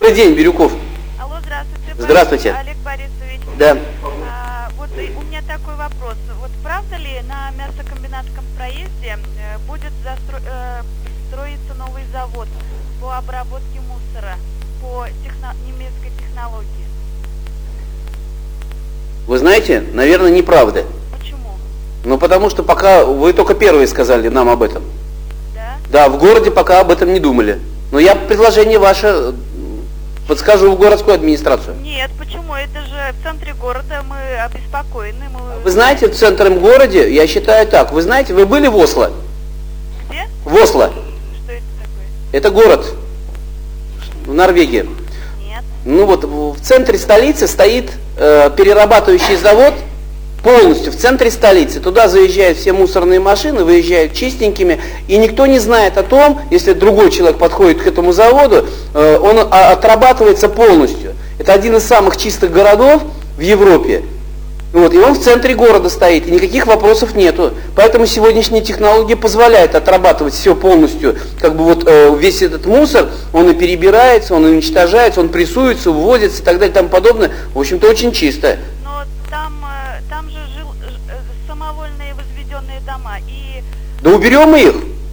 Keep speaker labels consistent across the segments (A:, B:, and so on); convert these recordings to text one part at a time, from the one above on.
A: Добрый день, Бирюков.
B: Алло, здравствуйте.
A: Здравствуйте.
B: Олег Борисович.
A: Да.
B: Вот у меня такой вопрос. Вот правда ли на мясокомбинатском проезде будет строиться новый завод по обработке мусора по немецкой технологии?
A: Вы знаете, наверное, неправда.
B: Почему?
A: Ну, потому что пока вы только первые сказали нам об этом.
B: Да?
A: Да, в городе пока об этом не думали. Но я предложение ваше подскажу в городскую администрацию.
B: Нет, почему? Это же в центре города, мы обеспокоены.
A: Вы знаете, в центральном городе, я считаю так, вы знаете, вы были в Осло?
B: Где?
A: В Осло.
B: Что это такое?
A: Это город в Норвегии.
B: Нет.
A: Ну вот в центре столицы стоит перерабатывающий завод, полностью в центре столицы. Туда заезжают все мусорные машины, выезжают чистенькими, и никто не знает о том, если другой человек подходит к этому заводу, он отрабатывается полностью. Это один из самых чистых городов в Европе. Вот, и он в центре города стоит, и никаких вопросов нету. Поэтому сегодняшние технологии позволяют отрабатывать все полностью. Как бы вот весь этот мусор, он и перебирается, он и уничтожается, он прессуется, увозится и так далее и тому подобное. В общем-то, очень чисто.
B: Но там же самовольные возведенные дома. И
A: Да уберем мы их.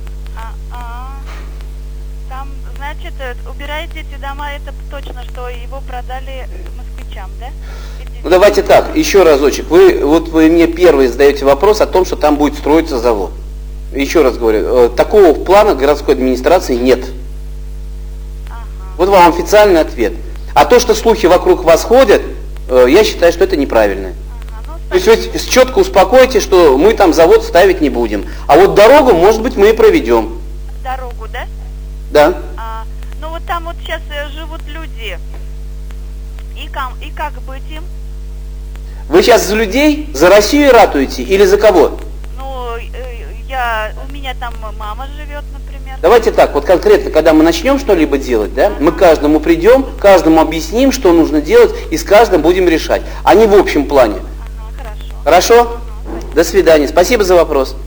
B: Там, значит, убираете эти дома, это точно, что его продали москвичам, да?
A: Ну давайте так, еще разочек. Вы мне первый задаете вопрос о том, что там будет строиться завод. Еще раз говорю, такого плана городской администрации нет.
B: Ага.
A: Вот вам официальный ответ. А то, что слухи вокруг вас ходят, я считаю, что это неправильно.
B: Ага,
A: То есть вы четко успокойте, что мы там завод ставить не будем. А вот дорогу, может быть, мы и проведем.
B: Дорогу, да?
A: Да.
B: Ну вот там вот сейчас живут люди. И как быть им?
A: Вы сейчас за людей, за Россию ратуете или за кого?
B: Ну, у меня там мама живет, например.
A: Давайте так, вот конкретно, когда мы начнем что-либо делать, да, мы к каждому придем, каждому объясним, что нужно делать, и с каждым будем решать, а не в общем плане.
B: Ага, хорошо.
A: Хорошо?
B: Ага,
A: До свидания. Спасибо за вопрос.